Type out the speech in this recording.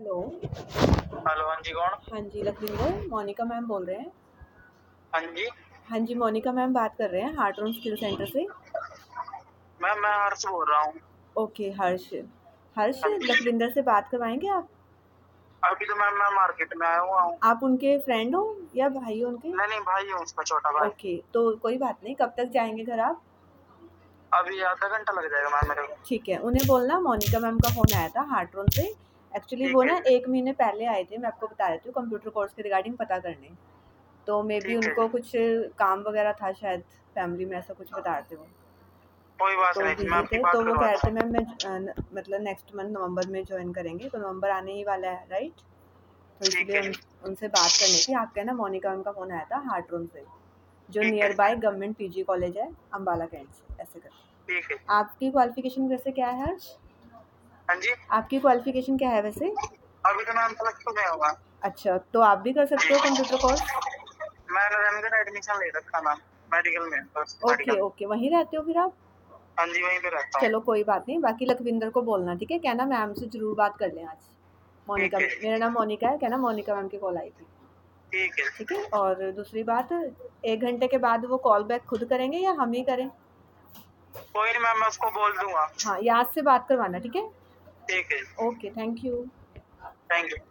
Hello. Hello, हाँ जी, कौन? हाँ जी, लखविंदर, मोनिका मैम बोल रहे हैं। हाँ जी हाँ जी, मोनिका मैम बात कर रहे हैं हार्ट रूम स्किल सेंटर से। मैम, मैं हर्ष बोल रहा हूँ। ओके, हर्ष। हर्ष, हाँ जी। लखविंदर से बात करवाएंगे आप? अभी तो मैम मैं मार्केट में आया हुआ हूँ। आप उनके फ्रेंड हो या भाई हो उनके? नहीं नहीं, भाई हूँ, उसका छोटा भाई। ओके, तो कोई बात नहीं, कब तक जाएंगे घर आप? अभी आधा घंटा लग जाएगा मैम मेरे को। ठीक है, उन्हें बोलना मोनिका मैम का फ़ोन आया था हार्ट रूम से। एक्चुअली वो ठीक है ना जी। 1 महीने पहले आए थे, मैं आपको बता देती हूँ, कंप्यूटर कोर्स के रिगार्डिंग पता करने। तो मे बी ठीक है उनको जी, कुछ काम वगैरह था शायद, फैमिली में ऐसा कुछ बता रहे थे वो। कोई बात तो नहीं जी, मैं बिज़ी आपकी थे, बात तो वो कह रहे करवाता थे हूँ। मैम मैं मतलब नेक्स्ट मंथ नवंबर में जॉइन करेंगे, तो नवंबर आने ही वाला है, राइट? तो ठीक इसलिए है जी। उनसे बात करनी थी। आपका ना मोनिका मैम का फ़ोन आया था हार्ट रूम से, जो ठीक है nearby government PG college है, अम्बाला कैंट से, ऐसे करके। ठीक है। आपकी क्वालिफ़िकेशन वैसे क्या है हर्ष? हाँ जी। आपकी क्वालिफ़िकेशन क्या है वैसे? अभी तो मैम प्लस 2 में होगा। अच्छा, तो आप भी कर सकते हो कंप्यूटर कोर्स? मैंने रमगढ़ एडमिशन ले रखा मैम, मेडिकल में, बस ओके, मेडिकल। ओके, वहीं रहते हो फिर आप? हाँ जी, वहीं पे रहता हूँ। चलो कोई बात नहीं, बाकी लखविंदर को बोलना, ठीक है? कहना मैम से ज़रूर बात कर लें आज। मोनिका, ठीक है मेरा जी। नाम मोनिका है, कहना मोनिका मैम की कॉल आई थी, ठीक है। ठीक है? और दूसरी बात, 1 घंटे के बाद वो कॉल बैक खुद करेंगे या हम ही करें? कोई नहीं मैम, मैं उसको बोल दूंगा। हाँ, याद से बात करवाना, ठीक है? ठीक है। Okay, thank you. Thank you.